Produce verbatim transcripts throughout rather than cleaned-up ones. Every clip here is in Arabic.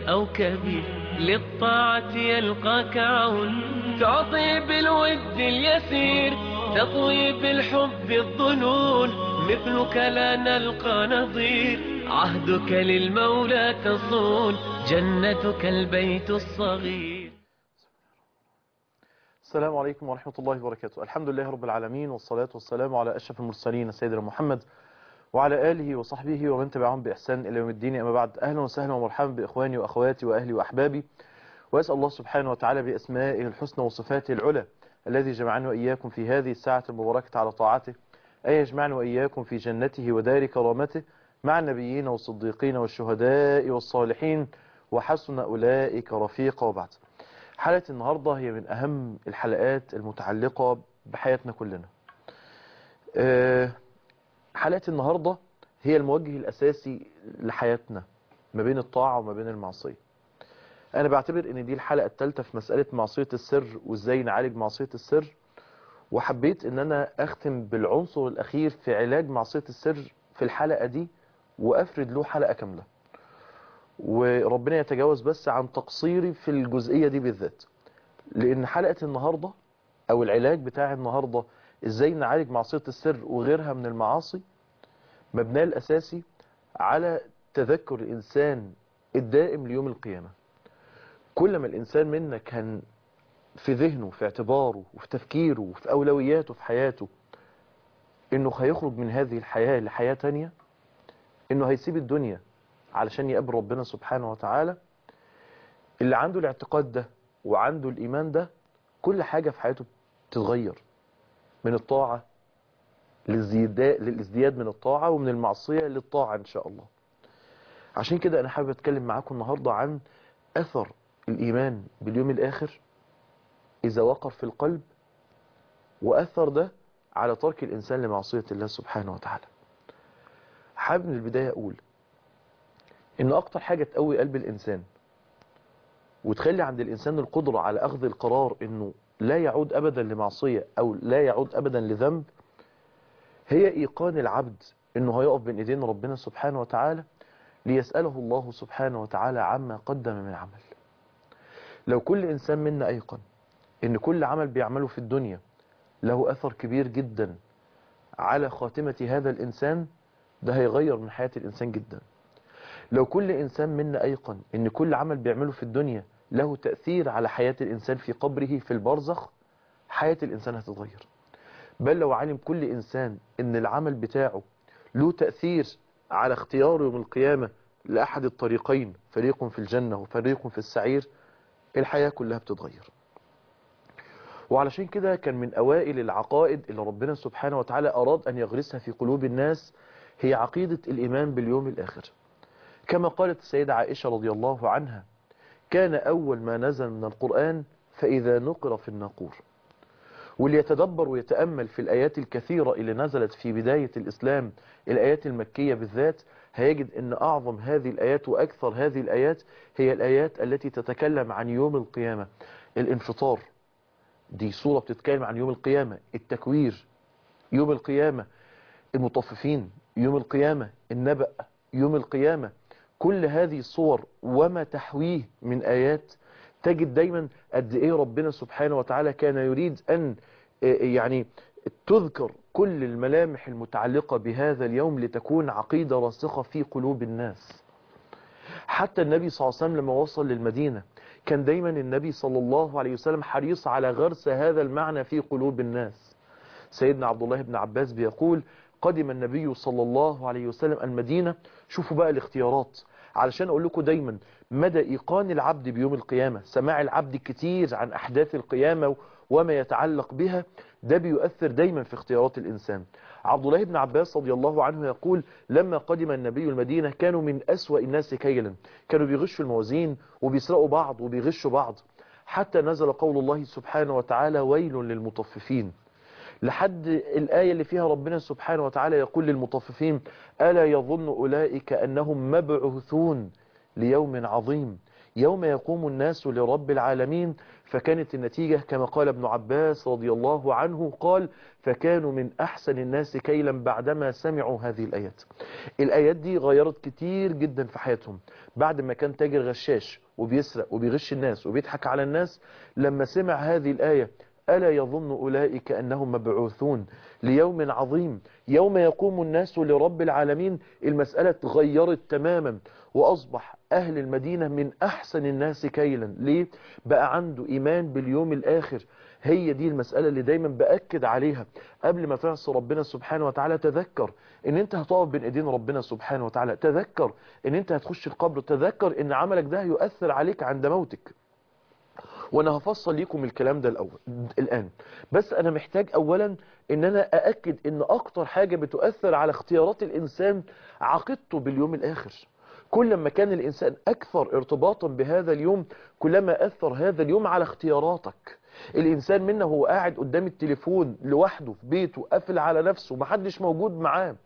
أو كبير للطاعة يلقاك عون. تعطي بالود اليسير تطوي بالحب الظنون، مثلك لا نلقى نظير، عهدك للمولى تصون، جنتك البيت الصغير. السلام عليكم ورحمة الله وبركاته. الحمد لله رب العالمين، والصلاة والسلام على أشرف المرسلين سيدنا محمد وعلى آله وصحبه ومن تبعهم بإحسان إلى يوم الدين. أما بعد، أهلا وسهلا ومرحبا بإخواني وأخواتي وأهلي وأحبابي، وأسأل الله سبحانه وتعالى بأسمائه الحسنى وصفاته العلى الذي جمعنا وإياكم في هذه الساعة المباركة على طاعته أن يجمعنا وإياكم في جنته ودار كرامته مع النبيين والصديقين والشهداء والصالحين وحسن أولئك رفيقا. وبعد، حلقة النهاردة هي من أهم الحلقات المتعلقة بحياتنا كلنا. حلقة النهاردة هي الموجه الأساسي لحياتنا ما بين الطاعة وما بين المعصية. أنا بعتبر أن دي الحلقة الثالثة في مسألة معصية السر وإزاي نعالج معصية السر، وحبيت أن أنا أختم بالعنصر الأخير في علاج معصية السر في الحلقة دي وأفرد له حلقة كاملة، وربنا يتجاوز بس عن تقصيري في الجزئية دي بالذات، لأن حلقة النهاردة أو العلاج بتاع النهاردة إزاي نعالج معصية السر وغيرها من المعاصي مبناه الأساسي على تذكر الإنسان الدائم ليوم القيامة. كل ما الإنسان منا كان في ذهنه في اعتباره وفي تفكيره وفي أولوياته في حياته إنه هيخرج من هذه الحياة لحياة تانية، إنه هيسيب الدنيا علشان يقابل ربنا سبحانه وتعالى، اللي عنده الاعتقاد ده وعنده الإيمان ده كل حاجة في حياته بتتغير، من الطاعة للازدياد من الطاعة ومن المعصية للطاعة إن شاء الله. عشان كده أنا حابب أتكلم معاكم النهاردة عن أثر الإيمان باليوم الآخر إذا وقر في القلب، وأثر ده على ترك الإنسان لمعصية الله سبحانه وتعالى. حابب من البداية أقول إن أكتر حاجة تقوي قلب الإنسان وتخلي عند الإنسان القدرة على أخذ القرار إنه لا يعود أبدا لمعصية أو لا يعود أبدا لذنب هي إيقان العبد إنه هيقف بين إيدين ربنا سبحانه وتعالى ليسأله الله سبحانه وتعالى عما قدم من عمل. لو كل إنسان منا أيقن إن كل عمل بيعمله في الدنيا له أثر كبير جدا على خاتمة هذا الإنسان، ده هيغير من حياة الإنسان جدا. لو كل إنسان منا أيقن إن كل عمل بيعمله في الدنيا له تأثير على حياة الإنسان في قبره في البرزخ، حياة الإنسان هتتغير. بل لو علم كل إنسان إن العمل بتاعه له تأثير على اختياره يوم القيامة لأحد الطريقين، فريق في الجنة وفريق في السعير، الحياة كلها بتتغير. وعلشان كده كان من أوائل العقائد اللي ربنا سبحانه وتعالى أراد أن يغرسها في قلوب الناس هي عقيدة الإيمان باليوم الآخر. كما قالت السيدة عائشة رضي الله عنها: كان أول ما نزل من القرآن فإذا نقر في الناقور. واللي يتدبر ويتأمل في الآيات الكثيرة اللي نزلت في بداية الإسلام، الآيات المكية بالذات، هيجد أن أعظم هذه الآيات وأكثر هذه الآيات هي الآيات التي تتكلم عن يوم القيامة. الانفطار دي صورة بتتكلم عن يوم القيامة، التكوير يوم القيامة، المطففين يوم القيامة، النبأ يوم القيامة. كل هذه الصور وما تحويه من آيات تجد دايما قد ايه ربنا سبحانه وتعالى كان يريد ان يعني تذكر كل الملامح المتعلقة بهذا اليوم لتكون عقيدة راسخة في قلوب الناس. حتى النبي صلى الله عليه وسلم لما وصل للمدينة كان دايما النبي صلى الله عليه وسلم حريص على غرس هذا المعنى في قلوب الناس. سيدنا عبد الله بن عباس بيقول: قدم النبي صلى الله عليه وسلم المدينة. شوفوا بقى الاختيارات علشان اقول لكم دايما مدى ايقان العبد بيوم القيامة. سماع العبد كتير عن احداث القيامة وما يتعلق بها ده بيؤثر دايما في اختيارات الانسان. عبد الله بن عباس رضي الله عنه يقول: لما قدم النبي المدينة كانوا من اسوأ الناس كيلا، كانوا بيغشوا الموازين وبيسرقوا بعض وبيغشوا بعض، حتى نزل قول الله سبحانه وتعالى: ويل للمطففين، لحد الآية اللي فيها ربنا سبحانه وتعالى يقول للمطففين: ألا يظن أولئك أنهم مبعوثون ليوم عظيم يوم يقوم الناس لرب العالمين. فكانت النتيجة كما قال ابن عباس رضي الله عنه قال فكانوا من أحسن الناس كيلا بعدما سمعوا هذه الآيات. الآيات دي غيرت كتير جدا في حياتهم. بعد ما كان تاجر غشاش وبيسرق وبيغش الناس وبيضحك على الناس، لما سمع هذه الآية ألا يظن أولئك أنهم مبعوثون ليوم عظيم يوم يقوم الناس لرب العالمين، المسألة تغيرت تماما وأصبح أهل المدينة من أحسن الناس كيلا. ليه؟ بقى عنده إيمان باليوم الآخر. هي دي المسألة اللي دايما بأكد عليها قبل ما تعصي ربنا سبحانه وتعالى. تذكر ان انت هتقف بين ايدين ربنا سبحانه وتعالى، تذكر ان انت هتخش القبر، تذكر ان عملك ده هيؤثر عليك عند موتك. وانا هفصل لكم الكلام ده الأول الآن، بس انا محتاج اولا ان انا أأكد ان اكتر حاجة بتؤثر على اختيارات الانسان عقيدته باليوم الاخر. كل ما كان الانسان اكثر ارتباطا بهذا اليوم كلما اثر هذا اليوم على اختياراتك. الانسان منا هو قاعد قدام التليفون لوحده في بيته قافل على نفسه محدش موجود معاه،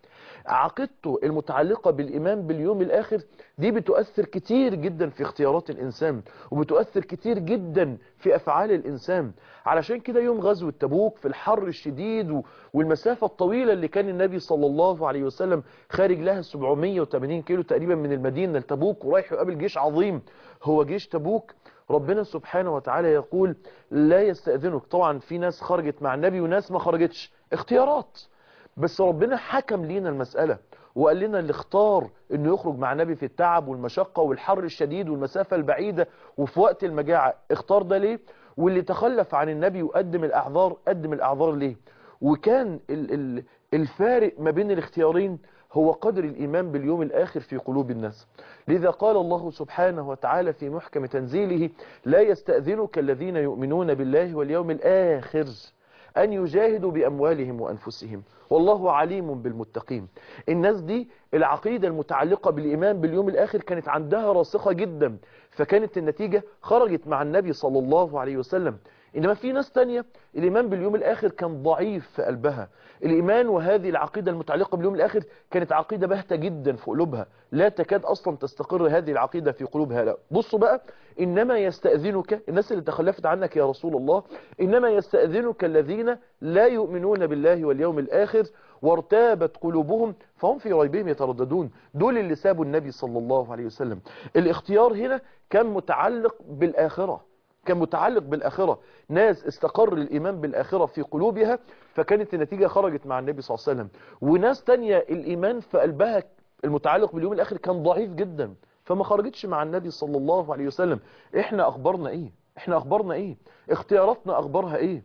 عقيدته المتعلقة بالإيمان باليوم الآخر دي بتؤثر كتير جدا في اختيارات الإنسان وبتؤثر كتير جدا في أفعال الإنسان. علشان كده يوم غزوة تبوك في الحر الشديد والمسافة الطويلة اللي كان النبي صلى الله عليه وسلم خارج لها سبعمية وثمانين كيلو تقريبا من المدينة لتبوك ورايح يقابل جيش عظيم هو جيش تبوك، ربنا سبحانه وتعالى يقول لا يستأذنك. طبعا في ناس خرجت مع النبي وناس ما خرجتش، اختيارات، بس ربنا حكم لينا المسألة وقال لنا اللي اختار انه يخرج مع النبي في التعب والمشقة والحر الشديد والمسافة البعيدة وفي وقت المجاعة اختار ده ليه، واللي تخلف عن النبي وقدم الاعذار قدم الاعذار ليه. وكان ال ال الفارق ما بين الاختيارين هو قدر الإيمان باليوم الآخر في قلوب الناس. لذا قال الله سبحانه وتعالى في محكم تنزيله لا يستأذنك الذين يؤمنون بالله واليوم الآخر أن يجاهدوا بأموالهم وأنفسهم والله عليم بالمتقين. الناس دي العقيدة المتعلقة بالإيمان باليوم الآخر كانت عندها راسخة جدا، فكانت النتيجة خرجت مع النبي صلى الله عليه وسلم. إنما في ناس تانية الإيمان باليوم الآخر كان ضعيف في قلبها، الإيمان وهذه العقيدة المتعلقة باليوم الآخر كانت عقيدة باهتة جدا في قلوبها، لا تكاد أصلا تستقر هذه العقيدة في قلوبها. لا بصوا بقى، إنما يستأذنك الناس اللي تخلفت عنك يا رسول الله، إنما يستأذنك الذين لا يؤمنون بالله واليوم الآخر وارتابت قلوبهم فهم في ريبهم يترددون. دول اللي سابوا النبي صلى الله عليه وسلم. الاختيار هنا كان متعلق بالآخرة، كان متعلق بالآخرة، ناس استقر الإيمان بالآخرة في قلوبها فكانت النتيجة خرجت مع النبي صلى الله عليه وسلم. وناس تانية الإيمان في قلبها المتعلق باليوم الآخر كان ضعيف جدا فما خرجتش مع النبي صلى الله عليه وسلم. احنا أخبرنا ايه؟ احنا أخبرنا ايه؟ اختياراتنا أخبارها ايه؟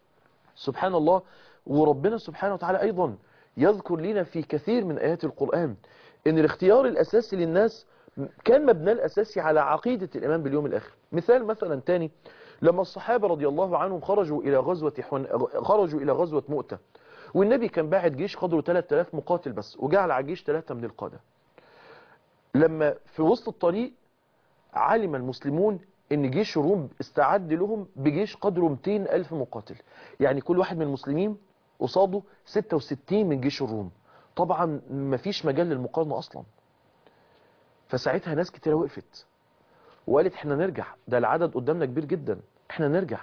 سبحان الله. وربنا سبحانه وتعالى أيضا يذكر لنا في كثير من آيات القرآن ان الاختيار الأساسي للناس كان مبناه الأساسي على عقيدة الإيمان باليوم الآخر. مثال مثلا تاني، لما الصحابة رضي الله عنهم خرجوا إلى غزوة حن... خرجوا إلى غزوة مؤتة والنبي كان باعت جيش قدره ثلاثة آلاف مقاتل بس وجعل على الجيش ثلاثة من القادة. لما في وسط الطريق علم المسلمون ان جيش الروم استعد لهم بجيش قدره مئتين ألف مقاتل، يعني كل واحد من المسلمين قصاده ستة وستين من جيش الروم. طبعا مفيش مجال للمقارنة أصلا. فساعتها ناس كتير وقفت وقالت احنا نرجع، ده العدد قدامنا كبير جدا، احنا نرجع.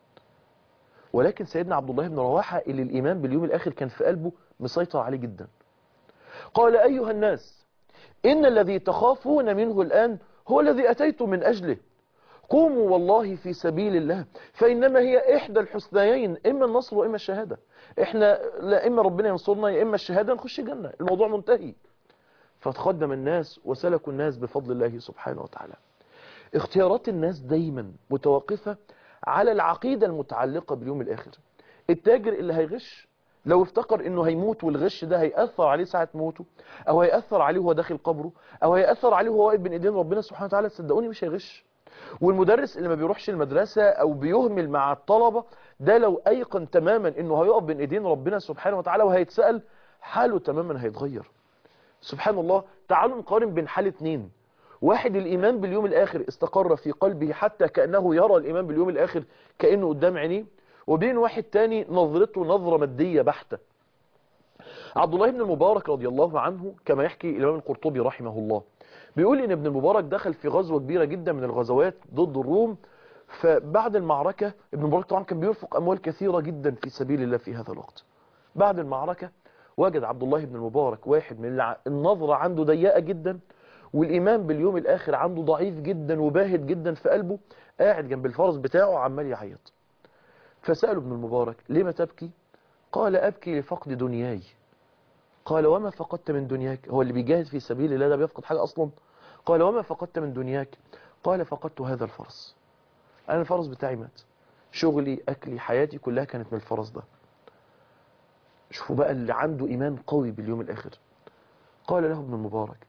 ولكن سيدنا عبد الله بن رواحة اللي الإيمان باليوم الآخر كان في قلبه مسيطر عليه جدا قال أيها الناس إن الذي تخافون منه الآن هو الذي أتيت من أجله، قوموا والله في سبيل الله فإنما هي إحدى الحسنيين، إما النصر وإما الشهادة. إحنا لا إما ربنا ينصرنا يا إما الشهادة نخش جنة، الموضوع منتهي. فتقدم الناس وسلكوا الناس بفضل الله سبحانه وتعالى. اختيارات الناس دايما متوقفة على العقيدة المتعلقة باليوم الآخر. التاجر اللي هيغش لو افتكر انه هيموت والغش ده هيأثر عليه ساعة موته او هيأثر عليه وهو داخل قبره او هيأثر عليه وهو واقف بين ايدين ربنا سبحانه وتعالى، صدقوني مش هيغش. والمدرس اللي ما بيروحش المدرسة او بيهمل مع الطلبة ده لو ايقن تماما انه هيقف بين ايدين ربنا سبحانه وتعالى وهيتسأل حاله تماما هيتغير. سبحان الله. تعالوا نقارن بين حال اتنين، واحد الإيمان باليوم الآخر استقر في قلبه حتى كأنه يرى الإيمان باليوم الآخر كأنه قدام عينيه، وبين واحد تاني نظرته نظرة مادية بحتة. عبد الله بن المبارك رضي الله عنه كما يحكي الإمام القرطبي رحمه الله بيقول ان ابن المبارك دخل في غزوة كبيرة جدا من الغزوات ضد الروم. فبعد المعركة ابن المبارك طبعا كان بيرفق اموال كثيرة جدا في سبيل الله في هذا الوقت. بعد المعركة وجد عبد الله بن المبارك واحد من الع- النظرة عنده ضيقة جدا، والإيمان باليوم الآخر عنده ضعيف جدا وباهت جدا في قلبه، قاعد جنب الفرس بتاعه عمال يعيط. فسأله ابن المبارك: لما تبكي؟ قال: أبكي لفقد دنياي. قال: وما فقدت من دنياك؟ هو اللي بيجاهد في سبيل الله ده بيفقد حاجة أصلا؟ قال: وما فقدت من دنياك؟ قال: فقدت هذا الفرس. أنا الفرس بتاعي مات، شغلي أكلي حياتي كلها كانت من الفرس ده. شوفوا بقى اللي عنده إيمان قوي باليوم الآخر. قال له ابن المبارك: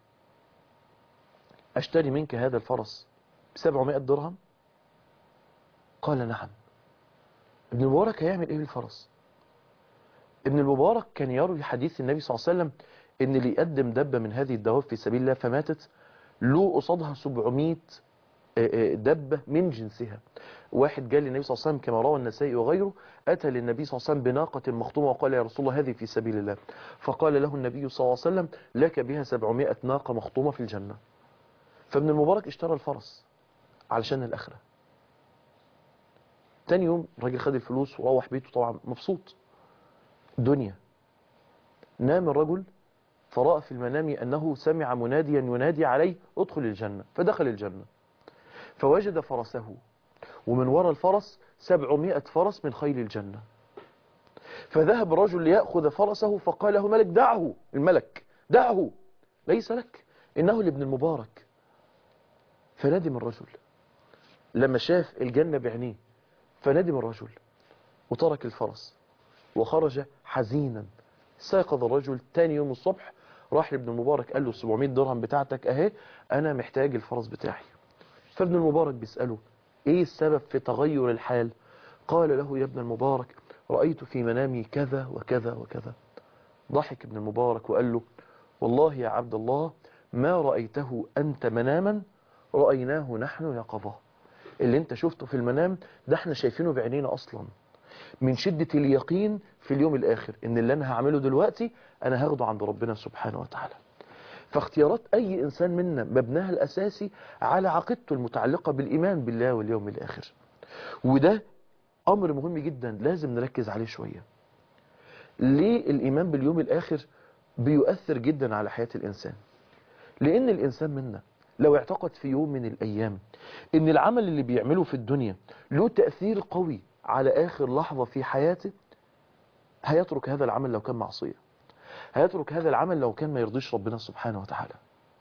أشتري منك هذا الفرس بسبعمائة درهم؟ قال: نعم. ابن المبارك هيعمل إيه بالفرس؟ ابن المبارك كان يروي حديث النبي صلى الله عليه وسلم إن اللي يقدم دبة من هذه الدواب في سبيل الله فماتت، له قصادها سبعمائة دبة من جنسها. واحد جاء للنبي صلى الله عليه وسلم كما روى النسائي وغيره، أتى للنبي صلى الله عليه وسلم بناقة مخطومة وقال: يا رسول الله هذه في سبيل الله. فقال له النبي صلى الله عليه وسلم: لك بها سبعمائة ناقة مخطومة في الجنة. فابن المبارك اشترى الفرس علشان الآخرة. تاني يوم الراجل خد الفلوس وروح بيته طبعا مبسوط. دنيا. نام الرجل فرأى في المنام أنه سمع مناديا ينادي عليه: ادخل الجنة. فدخل الجنة فوجد فرسه، ومن وراء الفرس سبعمائة فرس من خيل الجنة. فذهب الرجل ليأخذ فرسه فقال له ملك: دعه. الملك: دعه، ليس لك، إنه لابن المبارك. فندم الرجل لما شاف الجنة بعينيه، فندم الرجل وترك الفرس وخرج حزينا. سيقظ الرجل تاني يوم الصبح، راح لابن المبارك قال له: سبعمائة درهم بتاعتك اهي، انا محتاج الفرس بتاعي. فابن المبارك بيسأله: ايه السبب في تغير الحال؟ قال له: يا ابن المبارك، رأيت في منامي كذا وكذا وكذا. ضحك ابن المبارك وقال له: والله يا عبد الله ما رأيته أنت مناما، رأيناه نحن يقظة. اللي انت شفته في المنام ده احنا شايفينه بعينينا أصلا، من شدة اليقين في اليوم الآخر إن اللي أنا هعمله دلوقتي أنا هاخده عند ربنا سبحانه وتعالى. فاختيارات أي إنسان منا مبناها الأساسي على عقيدته المتعلقة بالإيمان بالله واليوم الآخر. وده أمر مهم جدا لازم نركز عليه شوية. ليه الإيمان باليوم الآخر بيؤثر جدا على حياة الإنسان؟ لأن الإنسان منا لو اعتقد في يوم من الأيام إن العمل اللي بيعمله في الدنيا له تأثير قوي على آخر لحظة في حياته، هيترك هذا العمل لو كان معصية، هيترك هذا العمل لو كان ما يرضيش ربنا سبحانه وتعالى.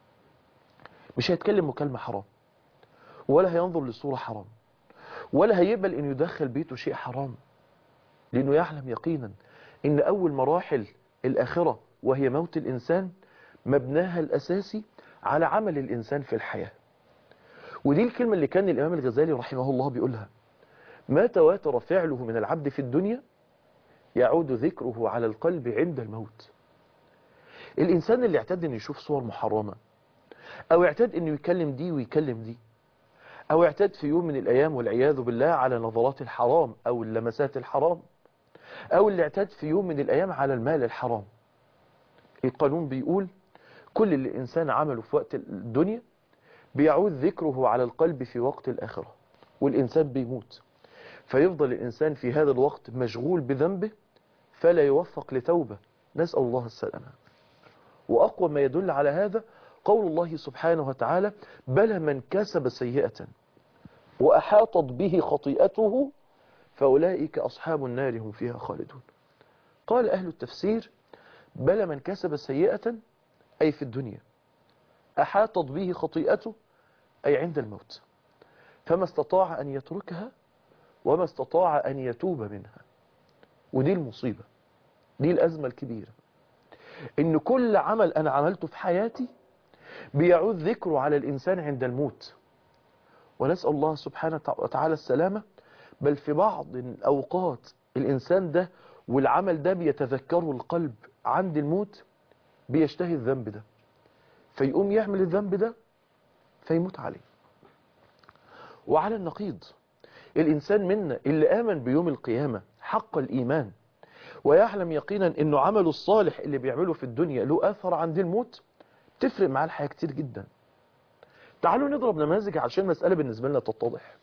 مش هيتكلم مكالمة حرام، ولا هينظر لصورة حرام، ولا هيقبل إنه يدخل بيته شيء حرام، لأنه يعلم يقينا إن أول مراحل الآخرة وهي موت الإنسان مبناها الأساسي على عمل الإنسان في الحياة. ودي الكلمة اللي كان الإمام الغزالي رحمه الله بيقولها: ما تواتر فعله من العبد في الدنيا يعود ذكره على القلب عند الموت. الإنسان اللي اعتاد أنه يشوف صور محرمة، أو اعتاد أنه يكلم دي ويكلم دي، أو اعتاد في يوم من الأيام والعياذ بالله على نظرات الحرام أو اللمسات الحرام، أو اللي اعتاد في يوم من الأيام على المال الحرام، القانون بيقول كل اللي الإنسان عمله في وقت الدنيا بيعود ذكره على القلب في وقت الآخرة، والإنسان بيموت، فيفضل الإنسان في هذا الوقت مشغول بذنبه فلا يوفق لتوبة، نسأل الله السلامة. وأقوى ما يدل على هذا قول الله سبحانه وتعالى: بلى من كسب سيئة وأحاطت به خطيئته فأولئك أصحاب النار هم فيها خالدون. قال أهل التفسير: بلى من كسب سيئة أي في الدنيا، أحاطت به خطيئته أي عند الموت، فما استطاع أن يتركها وما استطاع أن يتوب منها. ودي المصيبة، دي الأزمة الكبيرة، إن كل عمل أنا عملته في حياتي بيعود ذكره على الإنسان عند الموت، ونسأل الله سبحانه وتعالى السلامة. بل في بعض الأوقات الإنسان ده والعمل ده بيتذكره القلب عند الموت، بيشتهي الذنب ده فيقوم يعمل الذنب ده فيموت عليه. وعلى النقيض الإنسان منا اللي آمن بيوم القيامة حق الإيمان ويعلم يقينا إنه عمله الصالح اللي بيعمله في الدنيا له أثر عند الموت، تفرق معاه الحياة كتير جدا. تعالوا نضرب نماذج عشان المسألة بالنسبة لنا تتضح.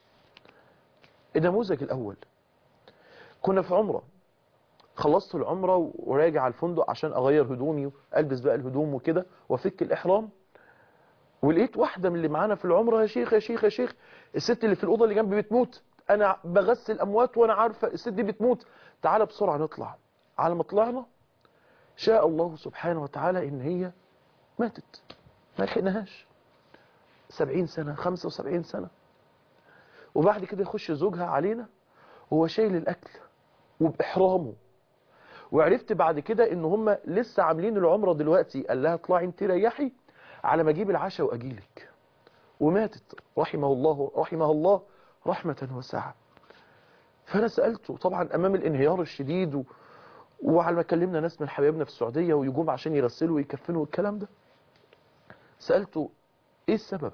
النموذج الأول، كنا في عمرة، خلصت العمرة وراجع على الفندق عشان أغير هدومي ألبس بقى الهدوم وكده وأفك الإحرام، ولقيت واحدة من اللي معانا في العمرة: يا شيخ يا شيخ يا شيخ، الست اللي في الأوضة اللي جنبي بتموت، أنا بغسل أموات وأنا عارفة الست دي بتموت، تعالى بسرعة نطلع. على ما طلعنا شاء الله سبحانه وتعالى إن هي ماتت، ما لحقناهاش. سبعين سنة، خمسة وسبعين سنة. وبعد كده يخش زوجها علينا وهو شايل الأكل وبإحرامه، وعرفت بعد كده إن هم لسه عاملين العمرة دلوقتي، قال لها اطلعي انت ريحي على ما اجيب العشاء واجيلك. وماتت رحمه الله رحمه الله رحمة واسعة. فأنا سألته طبعا أمام الانهيار الشديد و... وعلى ما كلمنا ناس من حبايبنا في السعودية ويجوم عشان يغسلوا ويكفنوا والكلام ده، سألته إيه السبب؟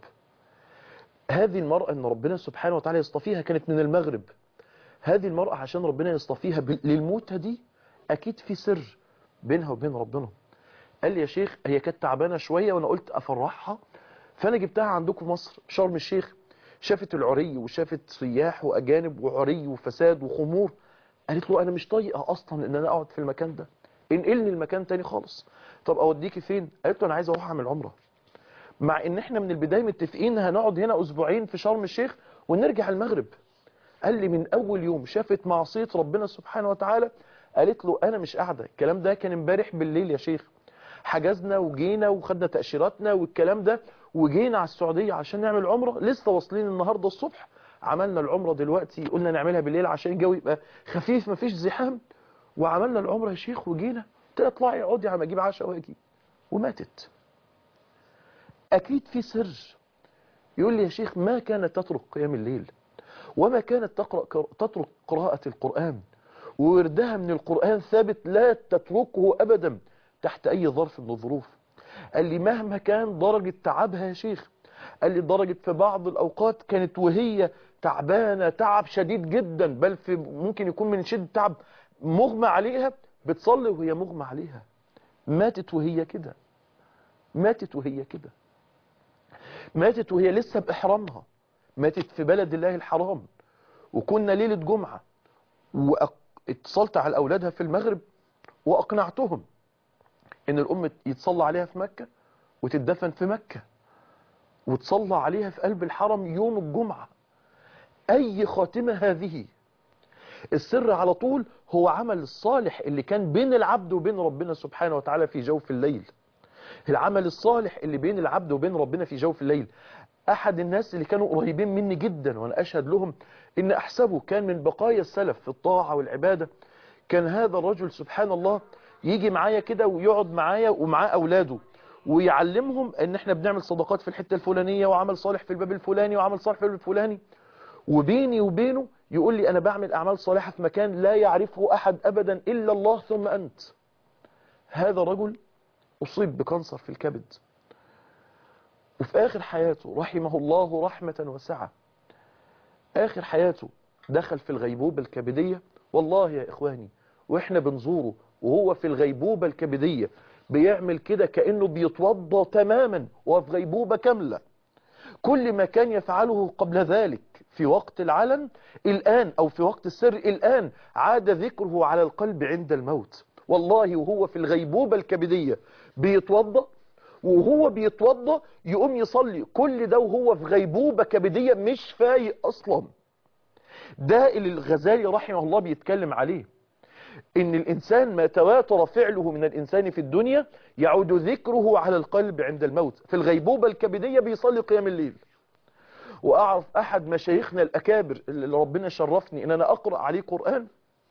هذه المرأة إن ربنا سبحانه وتعالى يصطفيها كانت من المغرب، هذه المرأة عشان ربنا يصطفيها ب... للموتة دي أكيد في سر بينها وبين ربنا. قال لي يا شيخ هي كانت تعبانة شوية وأنا قلت أفرحها، فأنا جبتها عندكم مصر شرم الشيخ، شافت العري وشافت سياح وأجانب وعري وفساد وخمور، قالت له أنا مش طايقة أصلا إن أنا أقعد في المكان ده، انقلني المكان تاني خالص. طب أوديكي فين؟ قالت له أنا عايز أروح أعمل عمرة، مع إن إحنا من البداية متفقين هنقعد هنا أسبوعين في شرم الشيخ ونرجع المغرب. قال لي من أول يوم شافت معصية ربنا سبحانه وتعالى، قالت له أنا مش قاعدة. الكلام ده كان امبارح بالليل يا شيخ، حجزنا وجينا وخدنا تأشيراتنا والكلام ده وجينا على السعودية عشان نعمل عمرة، لسه واصلين النهاردة الصبح، عملنا العمرة دلوقتي، قلنا نعملها بالليل عشان الجو يبقى خفيف مفيش زحام، وعملنا العمرة يا شيخ وجينا. اطلعي اقعدي على ما اجيب عشاء واجي. وماتت. اكيد في سر. يقول لي يا شيخ ما كانت تترك قيام الليل، وما كانت تقرأ تترك قراءة القرآن، ووردها من القرآن ثابت لا تتركه أبدا تحت أي ظرف من الظروف. قال لي مهما كان درجة تعبها يا شيخ، قال لي درجة في بعض الأوقات كانت وهي تعبانة تعب شديد جدا، بل في ممكن يكون من شدة تعب مغمى عليها، بتصلي وهي مغمى عليها. ماتت وهي كده، ماتت وهي كده، ماتت وهي لسه بإحرامها، ماتت في بلد الله الحرام. وكنا ليلة جمعة واتصلت على أولادها في المغرب وأقنعتهم إن الأم يتصلى عليها في مكة وتدفن في مكة وتصلى عليها في قلب الحرم يوم الجمعة. أي خاتمة هذه؟ السر على طول هو عمل الصالح اللي كان بين العبد وبين ربنا سبحانه وتعالى في جوف الليل. العمل الصالح اللي بين العبد وبين ربنا في جوف الليل. أحد الناس اللي كانوا قريبين مني جدا وأنا أشهد لهم إن أحسبه كان من بقايا السلف في الطاعة والعبادة، كان هذا الرجل سبحان الله يجي معايا كده ويقعد معايا ومعاه أولاده ويعلمهم ان احنا بنعمل صدقات في الحتة الفلانية وعمل صالح في الباب الفلاني وعمل صالح في الباب الفلاني، وبيني وبينه يقول لي انا بعمل اعمال صالحة في مكان لا يعرفه احد ابدا الا الله ثم انت. هذا رجل اصيب بكانسر في الكبد، وفي اخر حياته رحمه الله رحمة واسعة، اخر حياته دخل في الغيبوبة الكبدية. والله يا اخواني واحنا بنزوره وهو في الغيبوبة الكبدية بيعمل كده كأنه بيتوضى تماما وفي غيبوبة كاملة. كل ما كان يفعله قبل ذلك في وقت العلن الآن أو في وقت السر الآن عاد ذكره على القلب عند الموت. والله وهو في الغيبوبة الكبدية بيتوضى، وهو بيتوضى يقوم يصلي، كل ده وهو في غيبوبة كبدية مش فايق أصلا. ده اللي الغزالي رحمه الله بيتكلم عليه، إن الإنسان ما تواتر فعله من الإنسان في الدنيا يعود ذكره على القلب عند الموت. في الغيبوبة الكبدية بيصلي قيام الليل. وأعرف أحد مشايخنا الأكابر اللي ربنا شرفني إن أنا أقرأ عليه قرآن،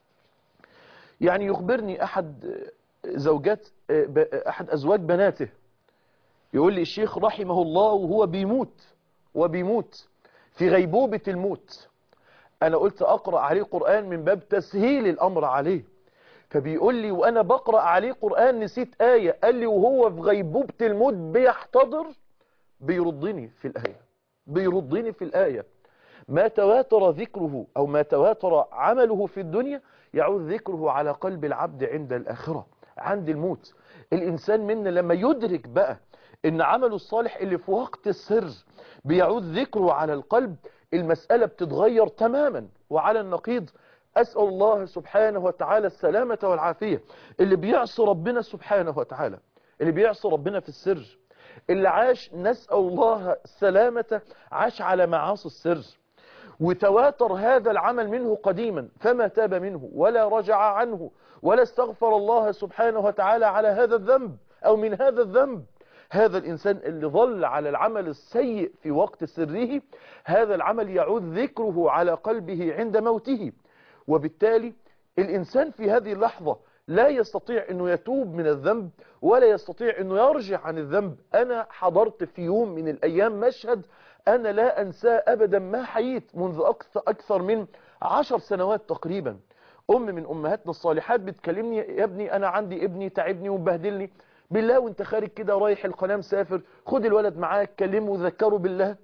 يعني يخبرني أحد زوجات أحد أزواج بناته، يقول لي الشيخ رحمه الله وهو بيموت وبيموت في غيبوبة الموت، أنا قلت أقرأ عليه قرآن من باب تسهيل الأمر عليه، فبيقول لي وأنا بقرأ عليه قرآن نسيت آية، قال لي وهو في غيبوبة الموت بيحتضر بيردني في الآية، بيردني في الآية. ما تواتر ذكره أو ما تواتر عمله في الدنيا يعود ذكره على قلب العبد عند الآخرة، عند الموت. الإنسان منا لما يدرك بقى ان عمله الصالح اللي في وقت السر بيعود ذكره على القلب، المسألة بتتغير تماما. وعلى النقيض أسأل الله سبحانه وتعالى السلامة والعافية، اللي بيعصي ربنا سبحانه وتعالى، اللي بيعصي ربنا في السر، اللي عاش نسأل الله السلامة عاش على معاصي السر، وتواتر هذا العمل منه قديما فما تاب منه ولا رجع عنه ولا استغفر الله سبحانه وتعالى على هذا الذنب أو من هذا الذنب. هذا الإنسان اللي ظل على العمل السيء في وقت سره، هذا العمل يعود ذكره على قلبه عند موته، وبالتالي الإنسان في هذه اللحظة لا يستطيع أنه يتوب من الذنب ولا يستطيع أنه يرجع عن الذنب. أنا حضرت في يوم من الأيام مشهد أنا لا أنساه أبدا ما حييت منذ أكثر, أكثر من عشر سنوات تقريبا. أم من أمهاتنا الصالحات بتكلمني، يا ابني أنا عندي ابني تعبني ومبهدلني، بالله وانت خارج كده رايح القناة مسافر خد الولد معاك كلمه وذكره بالله.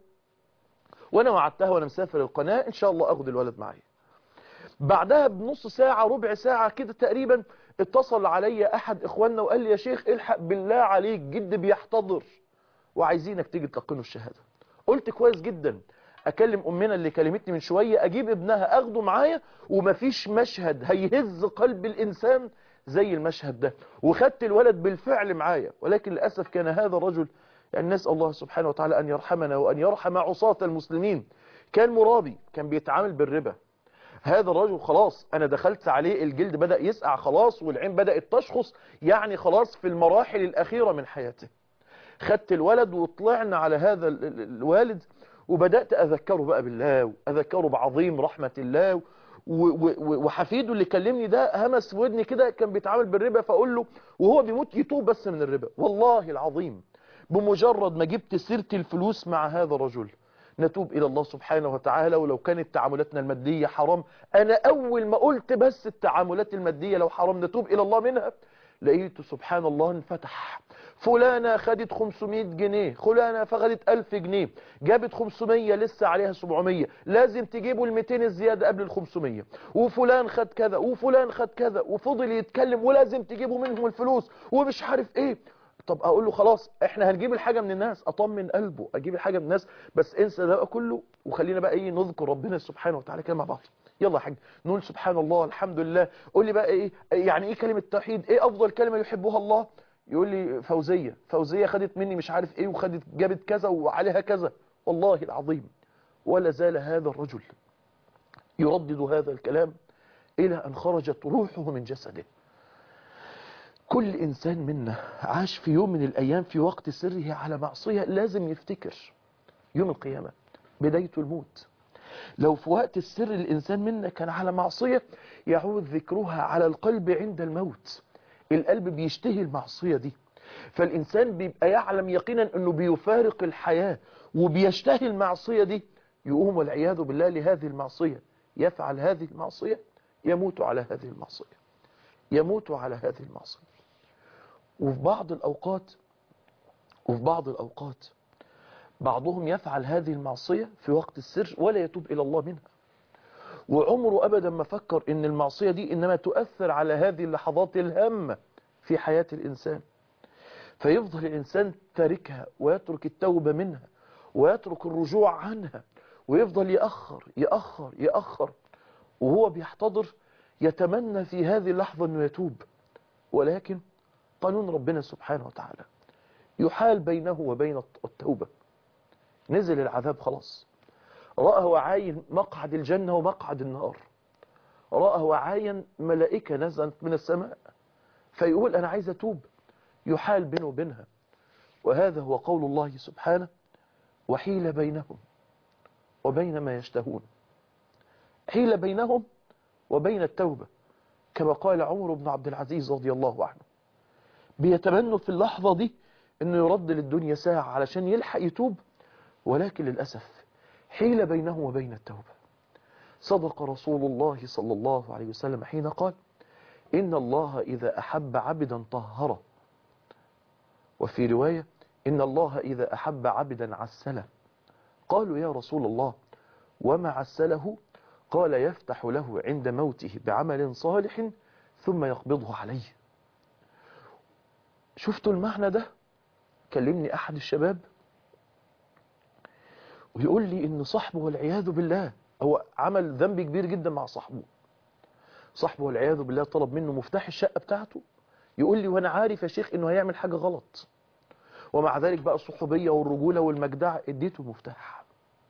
وانا وعدتها وانا مسافر القناة ان شاء الله اخد الولد معايا. بعدها بنص ساعة ربع ساعة كده تقريبا اتصل علي احد اخواننا وقال لي يا شيخ الحق بالله عليك جد بيحتضر وعايزينك تيجي تلقنه الشهادة. قلت كويس جدا، اكلم امنا اللي كلمتني من شوية اجيب ابنها اخده معايا، ومفيش مشهد هيهز قلب الانسان زي المشهد ده. وخدت الولد بالفعل معايا، ولكن للأسف كان هذا الرجل، يعني نسأل الله سبحانه وتعالى أن يرحمنا وأن يرحم عصاة المسلمين، كان مرابي، كان بيتعامل بالربا. هذا الرجل خلاص أنا دخلت عليه الجلد بدأ يسقع خلاص والعين بدأت تشخص، يعني خلاص في المراحل الأخيرة من حياته. خدت الولد وطلعنا على هذا الوالد وبدأت أذكره بقى بالله وأذكره بعظيم رحمة الله. وحفيده اللي كلمني ده همس ودني كده كان بيتعامل بالربا، فاقول له وهو بيموت يتوب بس من الربا. والله العظيم بمجرد ما جبت سيرة الفلوس مع هذا الرجل نتوب إلى الله سبحانه وتعالى. ولو كانت تعاملاتنا المادية حرام، أنا أول ما قلت بس التعاملات المادية لو حرام نتوب إلى الله منها، لقيته سبحان الله انفتح. فلانة خدت خمسمائة جنيه، فلانة فخدت ألف جنيه، جابت خمسمائة لسه عليها سبعمائة، لازم تجيبوا المئتين الزيادة قبل الخمسمائة، وفلان خد كذا وفلان خد كذا، وفضل يتكلم ولازم تجيبوا منهم الفلوس ومش عارف ايه. طب اقول له خلاص احنا هنجيب الحاجة من الناس، اطمن قلبه اجيب الحاجة من الناس، بس انسى ده كله وخلينا بقى ايه نذكر ربنا سبحانه وتعالى كده مع بعض. يلا يا حاج نقول سبحان الله الحمد لله. قول لي بقى ايه يعني ايه كلمة توحيد، ايه افضل كلمة يحبها الله؟ يقول لي فوزية، فوزية خدت مني مش عارف ايه وخدت جابت كذا وعليها كذا. والله العظيم ولا زال هذا الرجل يردد هذا الكلام الى ان خرجت روحه من جسده. كل انسان منا عاش في يوم من الايام في وقت سره على معصية، لازم يفتكر يوم القيامة بدايته الموت. لو في وقت السر الانسان منا كان على معصية يعود ذكرها على القلب عند الموت. القلب بيشتهي المعصية دي، فالإنسان بيبقى يعلم يقينا أنه بيفارق الحياة وبيشتهي المعصية دي، يقوم والعياذ بالله لهذه المعصية، يفعل هذه المعصية، يموت على هذه المعصية، يموت على هذه المعصية. وفي بعض الأوقات وفي بعض الأوقات بعضهم يفعل هذه المعصية في وقت السر ولا يتوب إلى الله منها، وعمره أبدا ما فكر إن المعصية دي إنما تؤثر على هذه اللحظات الهامة في حياة الإنسان، فيفضل الإنسان تاركها ويترك التوبة منها ويترك الرجوع عنها، ويفضل يأخر يأخر يأخر، وهو بيحتضر يتمنى في هذه اللحظة أنه يتوب، ولكن قانون ربنا سبحانه وتعالى يحال بينه وبين التوبة. نزل العذاب خلاص، رأى وعاين مقعد الجنة ومقعد النار، رأى وعاين ملائكة نزلت من السماء، فيقول أنا عايز أتوب، يحال بينه وبينها. وهذا هو قول الله سبحانه وحيل بينهم وبين ما يشتهون. حيل بينهم وبين التوبة، كما قال عمر بن عبد العزيز رضي الله عنه، بيتمنوا في اللحظة دي أنه يرد للدنيا ساعة علشان يلحق يتوب، ولكن للأسف حيل بينه وبين التوبة. صدق رسول الله صلى الله عليه وسلم حين قال إن الله إذا أحب عبدا طهره، وفي رواية إن الله إذا أحب عبدا عسله. قالوا يا رسول الله وما عسله؟ قال يفتح له عند موته بعمل صالح ثم يقبضه عليه. شفتوا المعنى ده؟ كلمني أحد الشباب ويقول لي إن صاحبه والعياذ بالله هو عمل ذنب كبير جدا مع صاحبه. صاحبه والعياذ بالله طلب منه مفتاح الشقة بتاعته، يقول لي وأنا عارف يا شيخ إنه هيعمل حاجة غلط، ومع ذلك بقى الصحوبية والرجولة والمجدعة اديته المفتاح.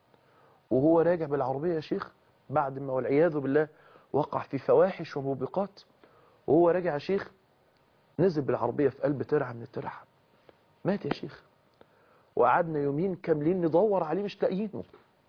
وهو راجع بالعربية يا شيخ بعد ما والعياذ بالله وقع في فواحش وموبقات، وهو راجع يا شيخ نزل بالعربية في قلب ترعة من الترعة، مات يا شيخ. وقعدنا يومين كاملين ندور عليه مش لاقيينه.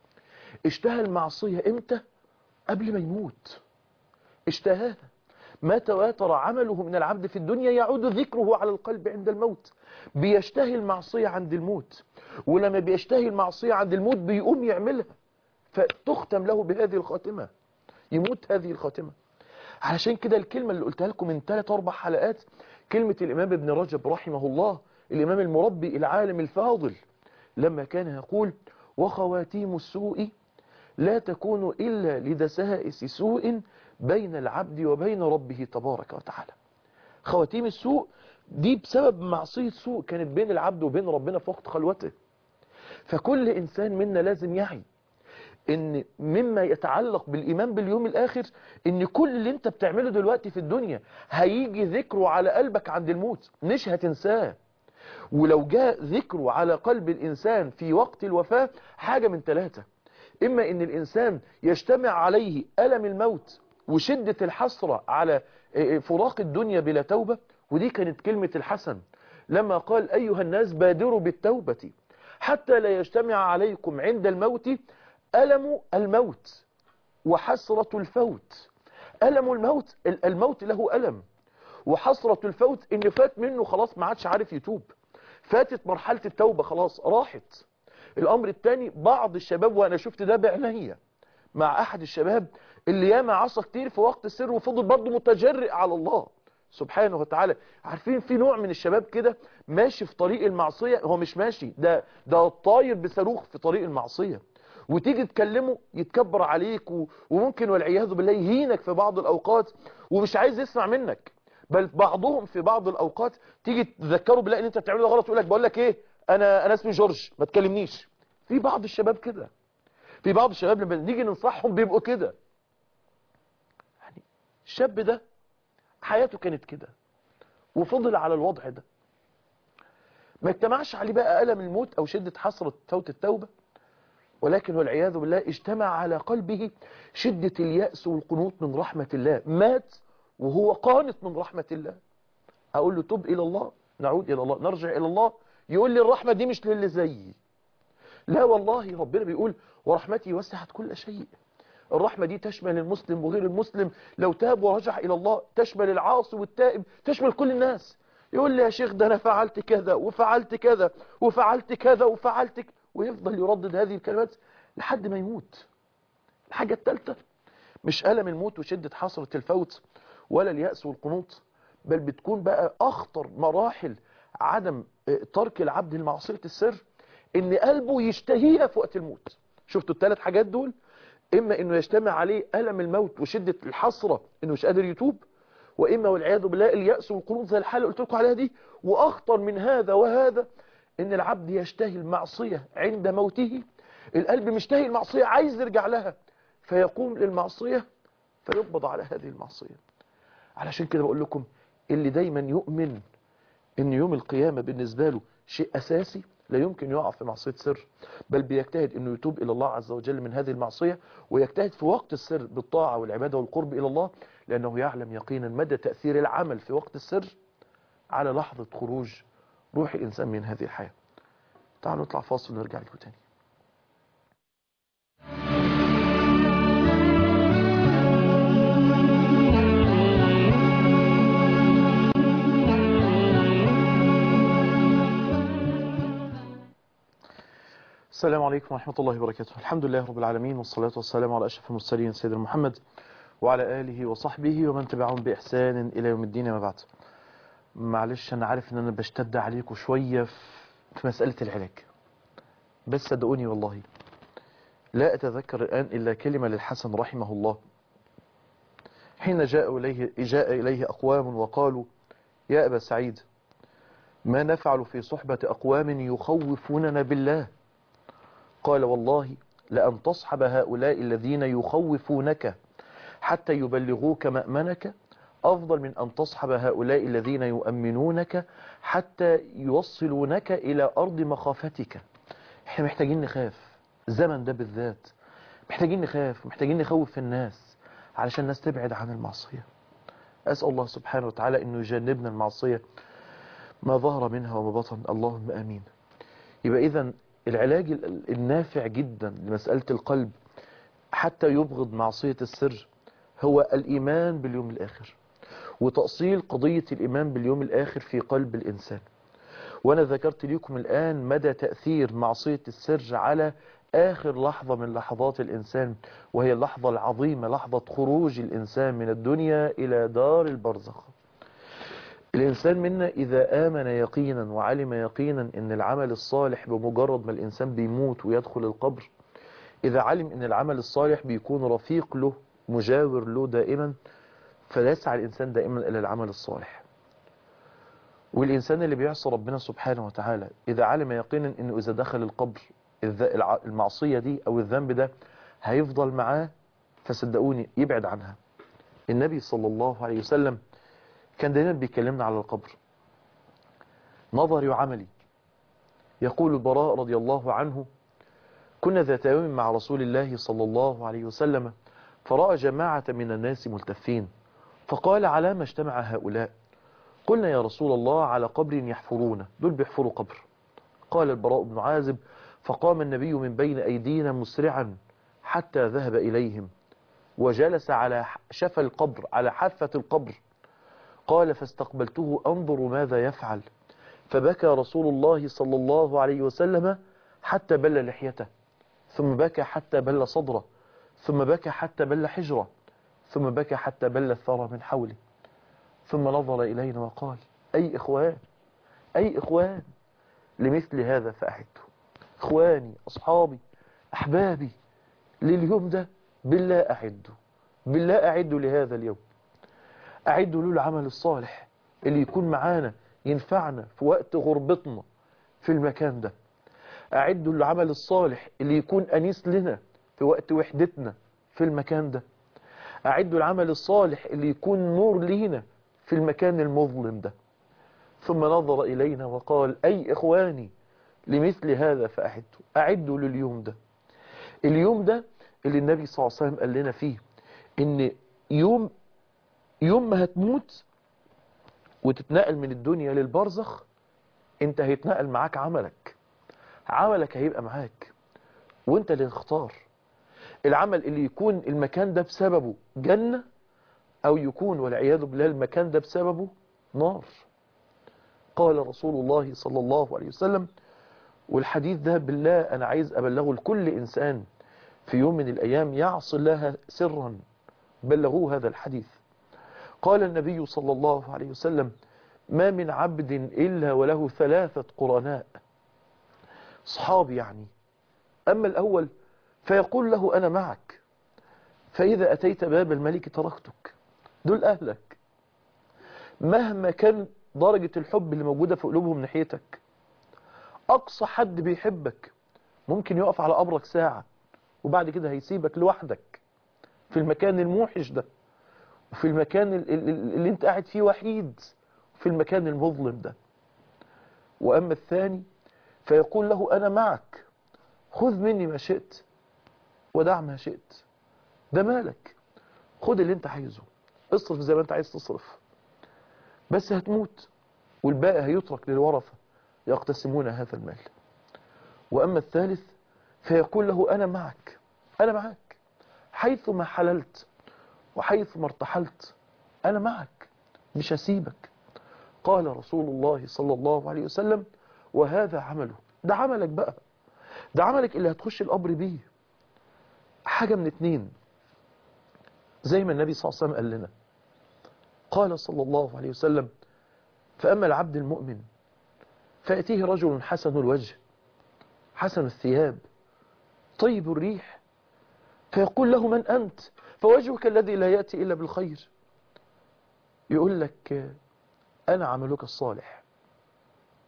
اشتهى المعصية امتى؟ قبل ما يموت اشتهاها. ما تواتر عمله من العبد في الدنيا يعود ذكره على القلب عند الموت. بيشتهي المعصية عند الموت، ولما بيشتهي المعصية عند الموت بيقوم يعملها فتختم له بهذه الخاتمة، يموت هذه الخاتمة. علشان كده الكلمة اللي قلتها لكم من ثلاث أربع حلقات كلمة الإمام ابن رجب رحمه الله، الإمام المربي العالم الفاضل، لما كان يقول وخواتيم السوء لا تكون إلا لدسائس سوء بين العبد وبين ربه تبارك وتعالى. خواتيم السوء دي بسبب معصية سوء كانت بين العبد وبين ربنا في وقت خلوته. فكل إنسان منا لازم يعي ان مما يتعلق بالايمان باليوم الاخر ان كل اللي انت بتعمله دلوقتي في الدنيا هيجي ذكره على قلبك عند الموت، مش هتنساه. ولو جاء ذكره على قلب الانسان في وقت الوفاة حاجة من ثلاثة: اما ان الانسان يجتمع عليه ألم الموت وشدة الحسرة على فراق الدنيا بلا توبة، ودي كانت كلمة الحسن لما قال ايها الناس بادروا بالتوبة حتى لا يجتمع عليكم عند الموت ألم الموت وحسرة الفوت. ألم الموت، الموت له ألم، وحسرة الفوت إن فات منه خلاص ما عادش عارف يتوب، فاتت مرحلة التوبة خلاص راحت. الأمر الثاني بعض الشباب، وأنا شفت ده بعناية مع أحد الشباب اللي ياما عصى كتير في وقت السر وفضل برضه متجرئ على الله سبحانه وتعالى. عارفين في نوع من الشباب كده ماشي في طريق المعصية، هو مش ماشي، ده ده طاير بصاروخ في طريق المعصية، وتيجي تكلمه يتكبر عليك و... وممكن والعياذ بالله يهينك في بعض الأوقات ومش عايز يسمع منك. بل بعضهم في بعض الأوقات تيجي تذكره بالله ان انت بتعمله غلط ويقول لك بقول لك ايه انا انا اسمي جورج ما تكلمنيش. في بعض الشباب كده، في بعض الشباب لما نيجي ننصحهم بيبقوا كده. يعني الشاب ده حياته كانت كده وفضل على الوضع ده، ما اجتمعش عليه بقى ألم الموت أو شدة حسرة فوت التوبة، ولكن والعياذ بالله اجتمع على قلبه شدة اليأس والقنوط من رحمة الله، مات وهو قانط من رحمة الله. أقول له تب إلى الله، نعود إلى الله، نرجع إلى الله، يقول لي الرحمة دي مش للي زيي. لا والله ربنا بيقول ورحمتي وسعت كل شيء. الرحمة دي تشمل المسلم وغير المسلم، لو تاب ورجع إلى الله تشمل العاصي والتائب، تشمل كل الناس. يقول لي يا شيخ ده أنا فعلت كذا وفعلت كذا وفعلت كذا وفعلت كذا، ويفضل يردد هذه الكلمات لحد ما يموت. الحاجة الثالثة مش ألم الموت وشدة حسرة الفوت ولا اليأس والقنوط، بل بتكون بقى أخطر مراحل عدم ترك العبد المعصية السر إن قلبه يشتهيها في وقت الموت. شفتوا الثلاث حاجات دول؟ إما إنه يجتمع عليه ألم الموت وشدة الحسرة إنه مش قادر يتوب، وإما والعياذ بالله اليأس والقنوط زي الحالة اللي قلت لكم عليها دي. وأخطر من هذا وهذا إن العبد يشتهي المعصية عند موته، القلب مشتهي المعصية عايز يرجع لها فيقوم للمعصية فيقبض على هذه المعصية. علشان كده بقول لكم اللي دايما يؤمن إن يوم القيامة بالنسبة له شيء أساسي، لا يمكن يقع في معصية سر، بل بيجتهد إنه يتوب إلى الله عز وجل من هذه المعصية، ويجتهد في وقت السر بالطاعة والعبادة والقرب إلى الله، لأنه يعلم يقينا مدى تأثير العمل في وقت السر على لحظة خروج روح الإنسان من هذه الحياة. تعالوا نطلع فاصل ونرجع لكم تاني. السلام عليكم ورحمة الله وبركاته. الحمد لله رب العالمين، والصلاة والسلام على أشرف المرسلين سيدنا محمد وعلى آله وصحبه ومن تبعهم بإحسان إلى يوم الدين. ما بعد، معلش أنا عارف إن أنا بشتد عليكم شوية في مسألة العلاج، بس صدقوني والله لا أتذكر الآن إلا كلمة للحسن رحمه الله حين جاء إليه, جاء إليه أقوام وقالوا يا أبا سعيد ما نفعل في صحبة أقوام يخوفوننا بالله. قال والله لأن تصحب هؤلاء الذين يخوفونك حتى يبلغوك مأمنك أفضل من أن تصحب هؤلاء الذين يؤمنونك حتى يوصلونك إلى أرض مخافتك. احنا محتاجين نخاف الزمن ده بالذات، محتاجين نخاف ومحتاجين نخوف الناس علشان الناس تبعد عن المعصية. أسأل الله سبحانه وتعالى أنه يجنبنا المعصية ما ظهر منها وما بطن، اللهم آمين. يبقى إذن العلاج النافع جدا لمسألة القلب حتى يبغض معصية السر هو الإيمان باليوم الآخر وتأصيل قضية الإيمان باليوم الآخر في قلب الإنسان. وأنا ذكرت لكم الآن مدى تأثير معصية السر على آخر لحظة من لحظات الإنسان، وهي اللحظة العظيمة، لحظة خروج الإنسان من الدنيا إلى دار البرزخ. الإنسان منا إذا آمن يقينا وعلم يقينا أن العمل الصالح بمجرد ما الإنسان بيموت ويدخل القبر، إذا علم أن العمل الصالح بيكون رفيق له مجاور له دائما، فيسعى الإنسان دائما إلى العمل الصالح. والإنسان اللي بيعصى ربنا سبحانه وتعالى إذا علم يقينا أنه إذا دخل القبر المعصية دي أو الذنب ده هيفضل معاه، فصدقوني يبعد عنها. النبي صلى الله عليه وسلم كان دائما بيكلمنا على القبر، نظري وعملي. يقول البراء رضي الله عنه: كنا ذات يوم مع رسول الله صلى الله عليه وسلم فرأى جماعة من الناس ملتفين فقال: على ما اجتمع هؤلاء؟ قلنا يا رسول الله: على قبر يحفرونه، دول بيحفروا قبر. قال البراء بن عازب: فقام النبي من بين أيدينا مسرعا حتى ذهب إليهم وجلس على شفا القبر، على حافة القبر. قال: فاستقبلته أنظر ماذا يفعل، فبكى رسول الله صلى الله عليه وسلم حتى بل لحيته، ثم بكى حتى بل صدره، ثم بكى حتى بل حجره، ثم بكى حتى بل الثرى من حوله، ثم نظر إلينا وقال: أي إخوان أي إخوان لمثل هذا فأعدوا. إخواني أصحابي أحبابي لليوم ده بالله أعدوا، بالله أعدوا لهذا اليوم، أعدوا له العمل الصالح اللي يكون معانا ينفعنا في وقت غربتنا في المكان ده. أعدوا العمل الصالح اللي يكون أنيس لنا في وقت وحدتنا في المكان ده. أعدوا العمل الصالح اللي يكون نور لينا في المكان المظلم ده. ثم نظر إلينا وقال: أي إخواني لمثل هذا فأعدوا، أعدوا لليوم ده. اليوم ده اللي النبي صلى الله عليه وسلم قال لنا فيه إن يوم يوم ما هتموت وتتنقل من الدنيا للبرزخ، انت هيتنقل معاك عملك، عملك هيبقى معاك وانت اللي تختار العمل اللي يكون المكان ده بسببه جنة، او يكون والعياذ بالله المكان ده بسببه نار. قال رسول الله صلى الله عليه وسلم، والحديث ده بالله انا عايز ابلغه لكل انسان في يوم من الايام يعصي الله سرا، بلغوه هذا الحديث. قال النبي صلى الله عليه وسلم: ما من عبد إلا وله ثلاثة قرناء، صحاب يعني. أما الأول فيقول له: أنا معك، فإذا أتيت باب الملك تركتك. دول أهلك، مهما كان درجة الحب اللي موجودة في قلوبهم ناحيتك. أقصى حد بيحبك ممكن يقف على قبرك ساعة وبعد كده هيسيبك لوحدك في المكان الموحش ده، وفي المكان اللي انت قاعد فيه وحيد، في المكان المظلم ده. وأما الثاني فيقول له: أنا معك، خذ مني ما شئت ودع ما شئت، ده مالك، خذ اللي انت عايزه، اصرف زي ما انت عايز تصرف، بس هتموت والباقي هيترك للورثة يقتسمون هذا المال. وأما الثالث فيقول له: أنا معك، أنا معك حيثما حللت وحيثما ارتحلت، أنا معك مش هسيبك. قال رسول الله صلى الله عليه وسلم: وهذا عمله، ده عملك بقى، ده عملك اللي هتخش القبر بيه. حاجة من اتنين، زي ما النبي صلى الله عليه وسلم قال لنا، قال صلى الله عليه وسلم: فأما العبد المؤمن فيأتيه رجل حسن الوجه حسن الثياب طيب الريح، فيقول له: من أنت؟ فوجهك الذي لا يأتي إلا بالخير. يقول لك: أنا عملك الصالح.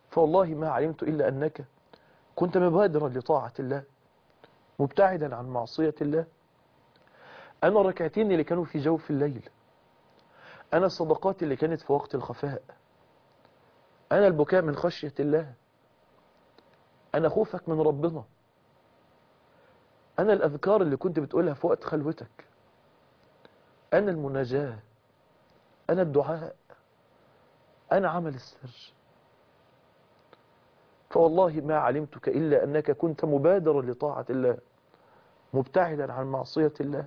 فوالله ما علمت إلا أنك كنت مبادرا لطاعة الله مبتعدا عن معصية الله. أنا الركعتين اللي كانوا في جوف الليل، أنا الصدقات اللي كانت في وقت الخفاء، أنا البكاء من خشية الله، أنا خوفك من ربنا، أنا الأذكار اللي كنت بتقولها في وقت خلوتك، أنا المناجاة، أنا الدعاء، أنا عمل السر. فوالله ما علمتك إلا أنك كنت مبادرا لطاعة الله مبتعدا عن معصية الله.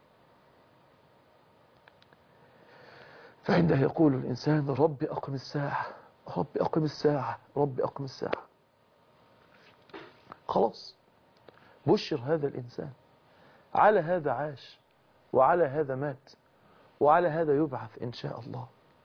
فعنده يقول الإنسان رب أقم الساعة، رب أقم الساعة، رب أقم الساعة. خلاص بشر هذا الإنسان، على هذا عاش وعلى هذا مات وعلى هذا يبعث إن شاء الله.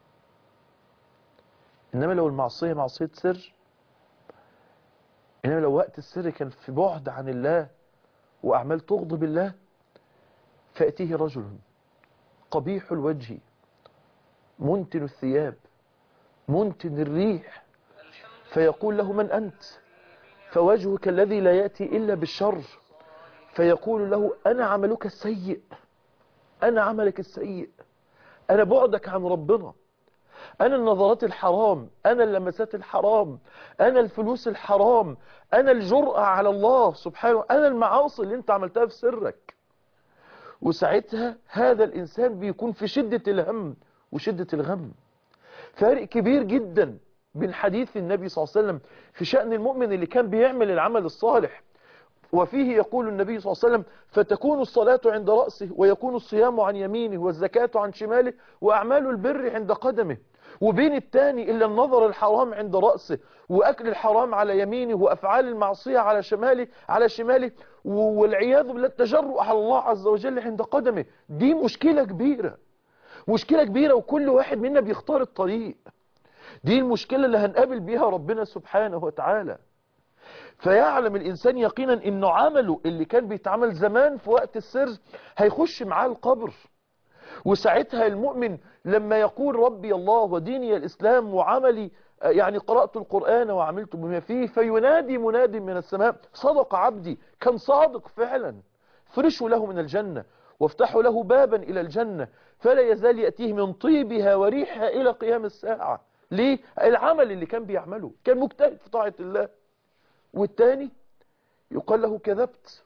إنما لو المعصية معصية سر، إنما لو وقت السر كان في بعد عن الله وأعمال تغضب الله، فأتيه رجل قبيح الوجه منتن الثياب منتن الريح فيقول له من أنت؟ فوجهك الذي لا يأتي إلا بالشر، فيقول له أنا عملك السيء، أنا عملك السيء، أنا بعدك عن ربنا، أنا النظرات الحرام، أنا اللمسات الحرام، أنا الفلوس الحرام، أنا الجرأة على الله سبحانه، أنا المعاصي اللي انت عملتها في سرك. وساعتها هذا الإنسان بيكون في شدة الهم وشدة الغم. فارق كبير جدا بين حديث النبي صلى الله عليه وسلم في شأن المؤمن اللي كان بيعمل العمل الصالح، وفيه يقول النبي صلى الله عليه وسلم فتكون الصلاة عند رأسه ويكون الصيام عن يمينه والزكاة عن شماله وأعمال البر عند قدمه، وبين التاني إلا النظر الحرام عند رأسه وأكل الحرام على يمينه وأفعال المعصية على شماله على شماله والعياذ بالله التجرؤ على الله عز وجل عند قدمه. دي مشكلة كبيرة، مشكلة كبيرة، وكل واحد منا بيختار الطريق. دي المشكلة اللي هنقابل بيها ربنا سبحانه وتعالى. فيعلم الإنسان يقينا إنه عمله اللي كان بيتعمل زمان في وقت السر هيخش معاه القبر. وساعتها المؤمن لما يقول ربي الله وديني الإسلام وعملي يعني قرأت القرآن وعملت بما فيه، فينادي منادي من السماء صدق عبدي، كان صادق فعلا، فرشوا له من الجنة وافتحوا له بابا إلى الجنة فلا يزال يأتيه من طيبها وريحها إلى قيام الساعة. ليه؟ العمل اللي كان بيعمله كان مجتهد في طاعة الله. والتاني يقال له كذبت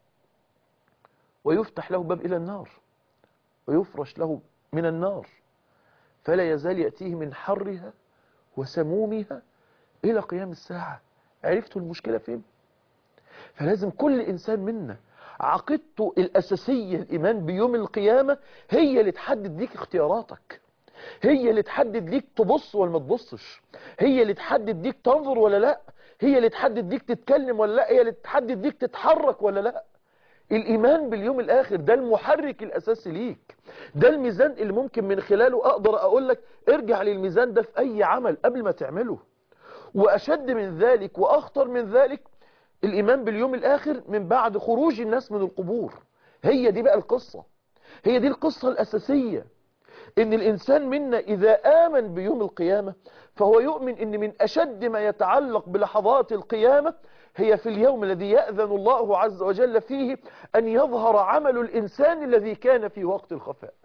ويفتح له باب إلى النار ويفرش له من النار فلا يزال يأتيه من حرها وسمومها إلى قيام الساعة. عرفتوا المشكلة فين؟ فلازم كل إنسان منا عقيدته الأساسية الإيمان بيوم القيامة هي اللي تحدد ليك اختياراتك، هي اللي تحدد ليك تبص ولا ما تبصش، هي اللي تحدد ليك تنظر ولا لا، هي اللي تحدد ليك تتكلم ولا لا، هي اللي تحدد ليك تتحرك ولا لا. الإيمان باليوم الآخر ده المحرك الأساسي ليك، ده الميزان اللي ممكن من خلاله أقدر أقول لك ارجع للميزان ده في أي عمل قبل ما تعمله. وأشد من ذلك وأخطر من ذلك الإيمان باليوم الآخر من بعد خروج الناس من القبور. هي دي بقى القصة، هي دي القصة الأساسية، إن الإنسان منا إذا آمن بيوم القيامة فهو يؤمن إن من أشد ما يتعلق بلحظات القيامة هي في اليوم الذي يأذن الله عز وجل فيه أن يظهر عمل الإنسان الذي كان في وقت الخفاء.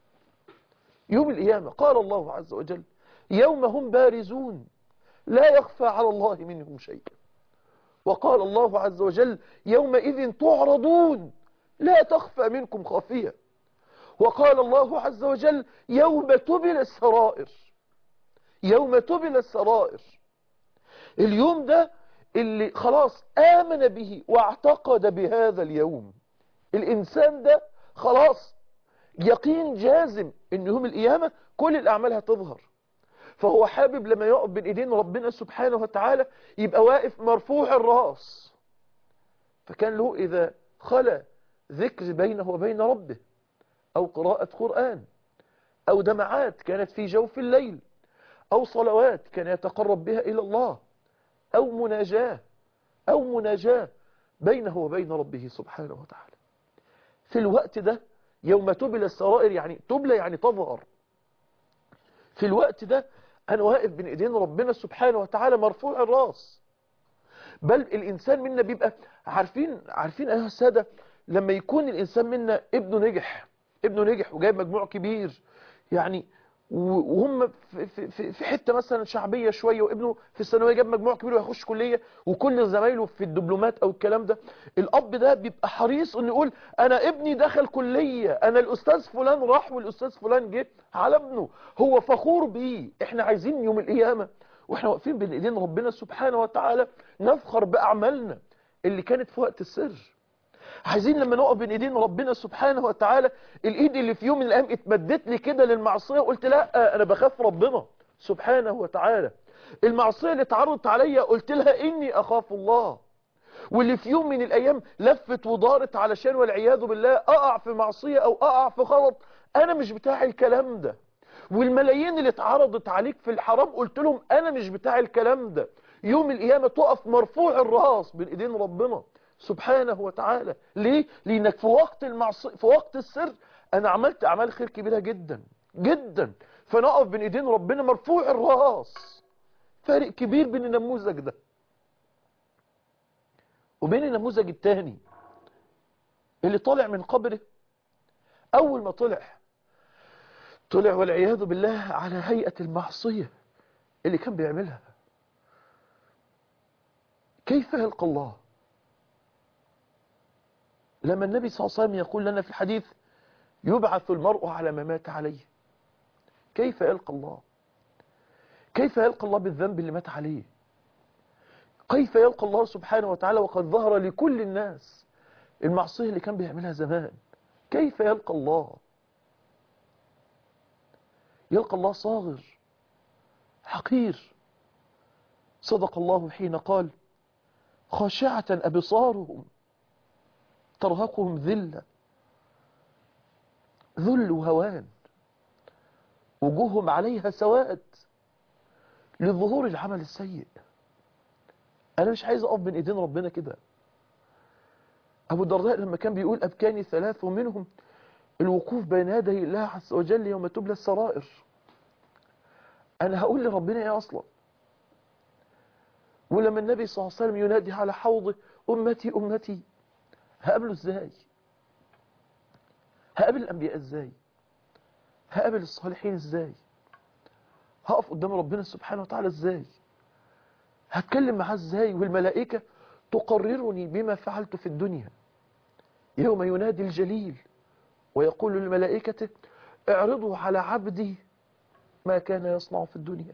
يوم القيامة قال الله عز وجل يوم هم بارزون لا يخفى على الله منهم شيء. وقال الله عز وجل يومئذ تعرضون لا تخفى منكم خافية. وقال الله عز وجل يوم تبل السرائر، يوم تبل السرائر. اليوم ده اللي خلاص آمن به واعتقد بهذا اليوم، الإنسان ده خلاص يقين جازم إن يوم القيامة كل الأعمال هتظهر، فهو حابب لما يقف بين إيدين ربنا سبحانه وتعالى يبقى واقف مرفوع الرأس. فكان له إذا خلى ذكر بينه وبين ربه أو قراءة قرآن أو دمعات كانت في جوف الليل أو صلوات كان يتقرب بها إلى الله أو مناجاة أو مناجاة بينه وبين ربه سبحانه وتعالى، في الوقت ده يوم تبل السرائر يعني تبلى يعني تظهر. في الوقت ده أنا واقف بين إيدين ربنا سبحانه وتعالى مرفوع الراس. بل الإنسان منا بيبقى عارفين عارفين أيها السادة، لما يكون الإنسان منا ابنه نجح ابنه نجح وجايب مجموع كبير يعني، وهم في, في, في حتة مثلا شعبية شوية، وابنه في الثانوية جاب مجموع كبير وهيخش كلية، وكل زمايله في الدبلومات أو الكلام ده، الأب ده بيبقى حريص إنه يقول أنا ابني دخل كلية، أنا الأستاذ فلان راح والأستاذ فلان جه على ابنه، هو فخور بيه. إحنا عايزين يوم القيامة وإحنا واقفين بين إيدين ربنا سبحانه وتعالى نفخر بأعمالنا اللي كانت في وقت السر. عايزين لما نقف بين ايدين ربنا سبحانه وتعالى، الايد اللي في يوم من الايام اتمدت لي كده للمعصيه وقلت لا انا بخاف ربنا سبحانه وتعالى، المعصيه اللي اتعرضت عليا قلت لها اني اخاف الله، واللي في يوم من الايام لفت ودارت علشان والعياذ بالله اقع في معصيه او اقع في غلط، انا مش بتاع الكلام ده، والملايين اللي اتعرضت عليك في الحرام قلت لهم انا مش بتاع الكلام ده. يوم القيامه تقف مرفوع الراس بين ايدين ربنا سبحانه وتعالى. ليه؟ لانك في وقت المعصيه في وقت السر انا عملت اعمال خير كبيره جدا جدا، فنقف بين ايدين ربنا مرفوع الراس. فارق كبير بين النموذج ده وبين النموذج الثاني اللي طالع من قبره. اول ما طلع طلع والعياذ بالله على هيئه المعصيه اللي كان بيعملها. كيف يلقى الله لما النبي صلى الله عليه وسلم يقول لنا في الحديث يبعث المرء على ما مات عليه؟ كيف يلقى الله؟ كيف يلقى الله بالذنب اللي مات عليه؟ كيف يلقى الله سبحانه وتعالى وقد ظهر لكل الناس المعصية اللي كان بيعملها زمان؟ كيف يلقى الله؟ يلقى الله صاغر حقير. صدق الله حين قال خاشعة أبصارهم ترهقهم ذلة، ذل وهوان، وجوههم عليها سواد لظهور العمل السيء. أنا مش عايز أقف بين إيدين ربنا كده. أبو الدرداء لما كان بيقول أبكاني ثلاث ومنهم الوقوف بين يدي الله عز وجل يوم تبلى السرائر، أنا هقول لربنا إيه أصلا؟ ولما النبي صلى الله عليه وسلم ينادي على حوضه أمتي أمتي، هقابله إزاي؟ هقابل الأنبياء إزاي؟ هقابل الصالحين إزاي؟ هقف قدام ربنا سبحانه وتعالى إزاي؟ هتكلم معاه إزاي والملائكة تقررني بما فعلت في الدنيا؟ يوم ينادي الجليل ويقول للملائكة اعرضوا على عبدي ما كان يصنع في الدنيا.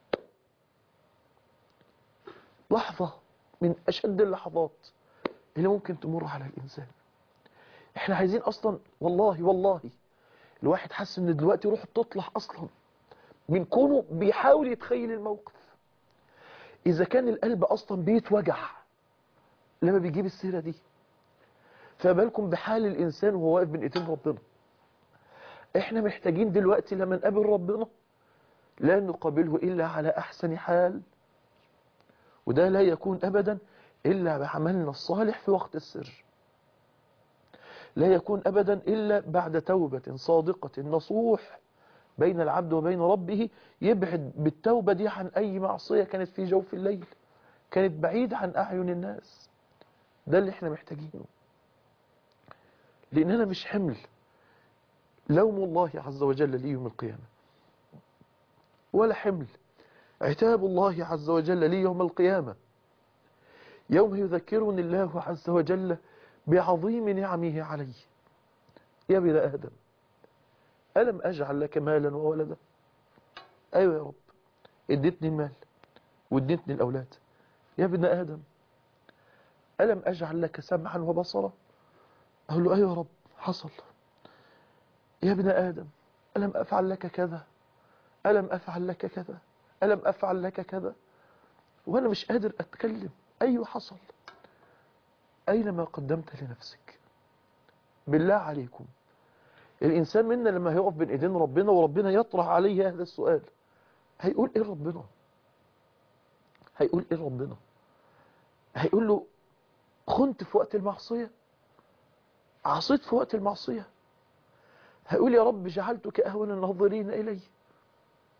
لحظة من أشد اللحظات اللي ممكن تمر على الإنسان. احنا عايزين أصلا والله والله الواحد حاسس ان دلوقتي روحه بتطلع أصلا من كونه بيحاول يتخيل الموقف. إذا كان القلب أصلا بيتوجع لما بيجيب السيرة دي، فبالكم بحال الإنسان وهو واقف بين إيدين ربنا. احنا محتاجين دلوقتي لما نقابل ربنا لا نقابله إلا على أحسن حال، وده لا يكون أبدا إلا بعملنا الصالح في وقت السر، لا يكون أبدا إلا بعد توبة صادقة نصوح بين العبد وبين ربه، يبعد بالتوبة دي عن أي معصية كانت في جوف الليل، كانت بعيد عن أعين الناس. ده اللي احنا محتاجينه، لأننا مش حمل لوم الله عز وجل لي يوم القيامة، ولا حمل عتاب الله عز وجل لي يوم القيامة، يوم يذكرني الله عز وجل بعظيم نعمه علي. يا ابن آدم ألم أجعل لك مالا وولدا؟ أيوة يا رب، اديتني المال واديتني الأولاد. يا ابن آدم ألم أجعل لك سمعا وبصرا؟ أقول له أيوة يا رب حصل. يا ابن آدم ألم أفعل لك كذا؟ ألم أفعل لك كذا؟ ألم أفعل لك كذا؟ وأنا مش قادر أتكلم. أيوة حصل. أين ما قدمت لنفسك؟ بالله عليكم الإنسان منا لما هيقف بين إيدين ربنا وربنا يطرح عليه هذا السؤال هيقول إيه ربنا؟ هيقول إيه ربنا؟ هيقول له خنت في وقت المعصية؟ عصيت في وقت المعصية؟ هيقول يا رب جعلتك أهون الناظرين إلي؟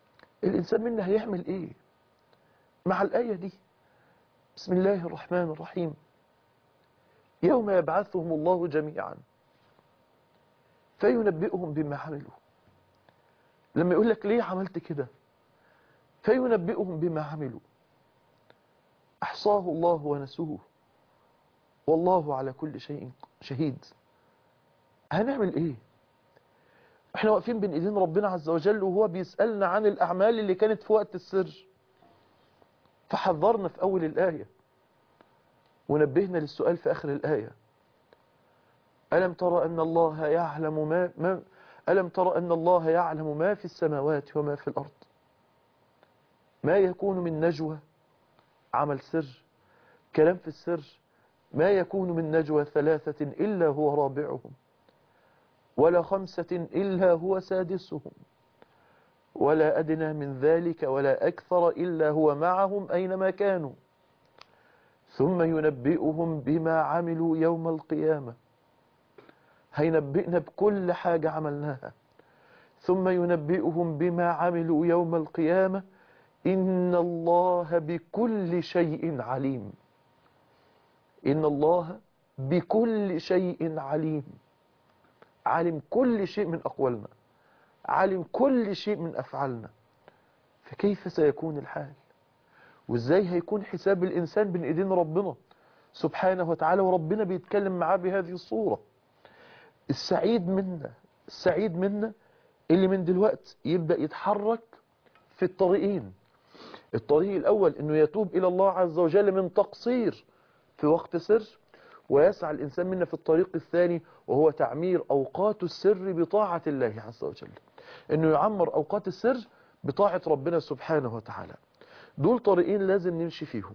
الإنسان منا هيعمل إيه مع الآية دي؟ بسم الله الرحمن الرحيم. يوم يبعثهم الله جميعا فينبئهم بما عملوا. لما يقول لك ليه عملت كده؟ فينبئهم بما عملوا أحصاه الله ونسوه والله على كل شيء شهيد. هنعمل إيه؟ احنا واقفين بين ايدين ربنا عز وجل وهو بيسألنا عن الأعمال اللي كانت في وقت السر، فحذرنا في أول الآية ونبهنا للسؤال في آخر الآية. ألم ترى أن الله يعلم ما, ما ألم ترى أن الله يعلم ما في السماوات وما في الأرض. ما يكون من نجوى، عمل سر، كلام في السر، ما يكون من نجوى ثلاثة إلا هو رابعهم ولا خمسة إلا هو سادسهم ولا أدنى من ذلك ولا أكثر إلا هو معهم أينما كانوا ثم ينبئهم بما عملوا يوم القيامة. هينبئنا بكل حاجة عملناها ثم ينبئهم بما عملوا يوم القيامة. إن الله بكل شيء عليم. إن الله بكل شيء عليم. عالم كل شيء من أقوالنا، عالم كل شيء من أفعالنا. فكيف سيكون الحال؟ وإزاي هيكون حساب الإنسان بين إيدين ربنا سبحانه وتعالى وربنا بيتكلم معاه بهذه الصورة؟ السعيد منا السعيد منا اللي من دلوقت يبدأ يتحرك في الطريقين. الطريق الأول إنه يتوب إلى الله عز وجل من تقصير في وقت سر، ويسعى الإنسان منا في الطريق الثاني وهو تعمير أوقات السر بطاعة الله عز وجل، إنه يعمر أوقات السر بطاعة ربنا سبحانه وتعالى. دول طريقين لازم نمشي فيهم.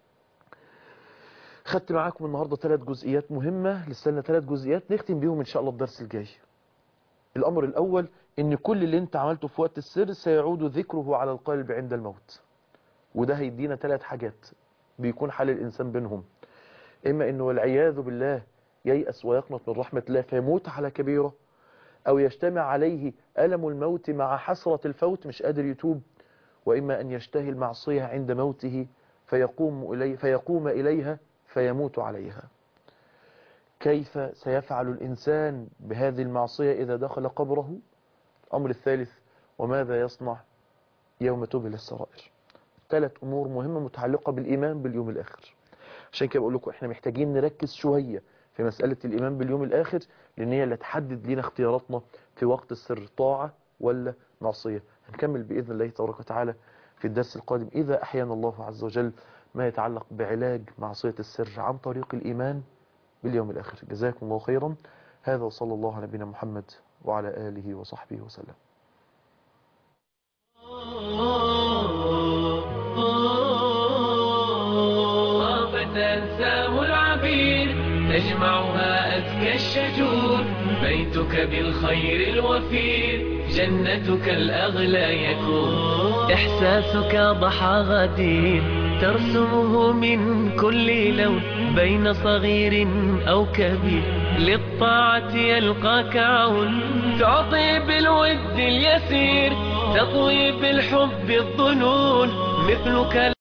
خدت معاكم النهاردة ثلاث جزئيات مهمة، لسه لنا ثلاث جزئيات نختم بيهم إن شاء الله الدرس الجاي. الأمر الأول إن كل اللي أنت عملته في وقت السر سيعود ذكره على القلب عند الموت، وده هيدينا ثلاث حاجات بيكون حال الإنسان بينهم. إما إنه والعياذ بالله ييأس ويقنط من رحمة الله فيموت على كبيرة، أو يجتمع عليه ألم الموت مع حسرة الفوت مش قادر يتوب، وإما أن يشتهي المعصية عند موته فيقوم, إلي فيقوم إليها فيموت عليها. كيف سيفعل الإنسان بهذه المعصية إذا دخل قبره؟ الأمر الثالث وماذا يصنع يوم تبلى السرائر. ثلاث أمور مهمة متعلقة بالإيمان باليوم الآخر. عشان كده بقول لكم احنا محتاجين نركز شوية في مسألة الإيمان باليوم الآخر، لأن هي اللي تحدد لنا اختياراتنا في وقت السر، طاعة ولا معصية. هنكمل بإذن الله تبارك وتعالى في الدرس القادم إذا أحيانا الله عز وجل ما يتعلق بعلاج معصية السر عن طريق الإيمان باليوم الآخر. جزاكم الله خيرا. هذا وصلى الله على نبينا محمد وعلى آله وصحبه وسلم. تنساه العبير تجمعها أزكى الشجور، بيتك بالخير الوفير جنتك الأغلى يكون، إحساسك ضحى غدير ترسمه من كل لون بين صغير أو كبير، للطاعة يلقاك عون، تعطي بالود اليسير تطوي بالحب الظنون مثلك.